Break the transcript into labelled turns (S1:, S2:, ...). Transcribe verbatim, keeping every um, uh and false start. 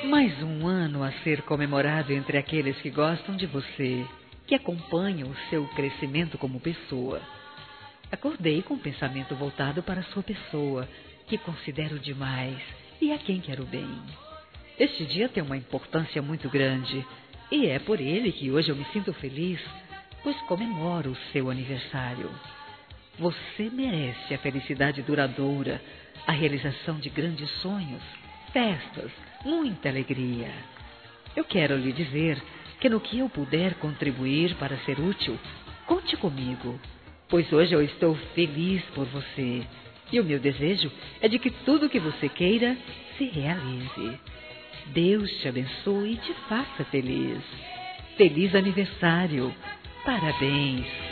S1: Mais um ano a ser comemorado entre aqueles que gostam de você, que acompanham o seu crescimento como pessoa. Acordei com o pensamento voltado para a sua pessoa, que considero demais e a quem quero bem. Este dia tem uma importância muito grande, e é por ele que hoje eu me sinto feliz, pois comemoro o seu aniversário. Você merece a felicidade duradoura, a realização de grandes sonhos, festas, muita alegria. Eu quero lhe dizer que no que eu puder contribuir para ser útil, conte comigo, pois hoje eu estou feliz por você. E o meu desejo é de que tudo o que você queira se realize. Deus te abençoe e te faça feliz. Feliz aniversário! Parabéns!